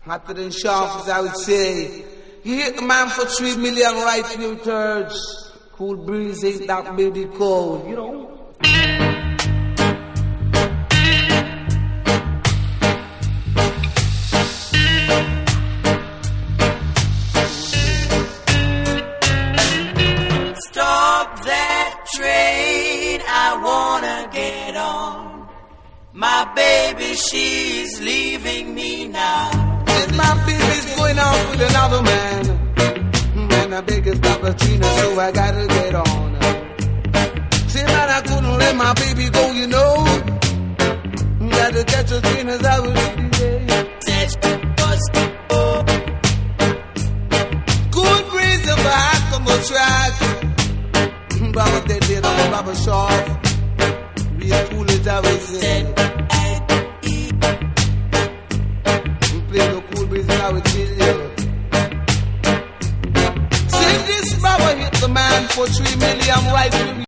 Hotter than sharp, as I would say. You hit the man for 3 million right two-thirds. Cool breeze ain't that baby cold, you know. Stop that train, I wanna get on. My baby, she's leaving me now. And my baby's going out with another man. And I beg is Papatina, so I gotta get on. See, man, I couldn't let my baby go, you know. Gotta catch a train as I was reading there. Good breeze if I had to go track. Baba did on Baba Shaw. Real cool as I was saying. Play the cool breeze and I would chill you. See this Baba hit the man for 3 million right.